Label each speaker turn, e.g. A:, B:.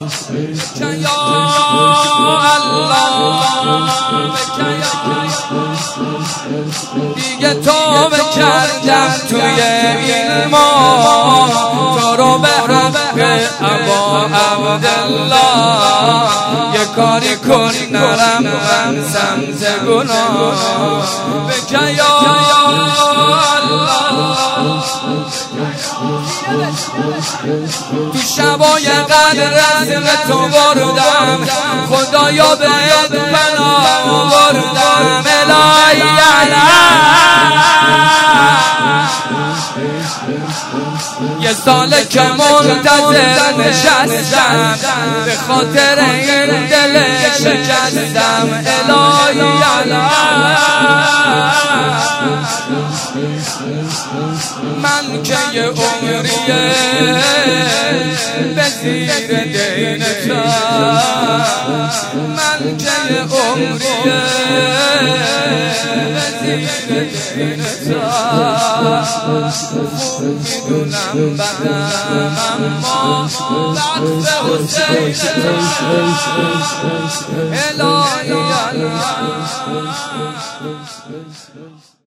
A: یا الله دیگه توبه کردم توی این ما تو رو به حق ابا عبدالله یه کاری کن نرم من سمت گناه بکن یا الله تو شبای قدر رزق تو بردم خدایا بهت پناه بردم الهی یه ساله که منتظر نشستم به خاطر این دل شکستم الهی من که یه عمریه به زیر دین تو من که یه عمریه به زیر دین تو خوب میدونم بدم اما لطف حسین الهی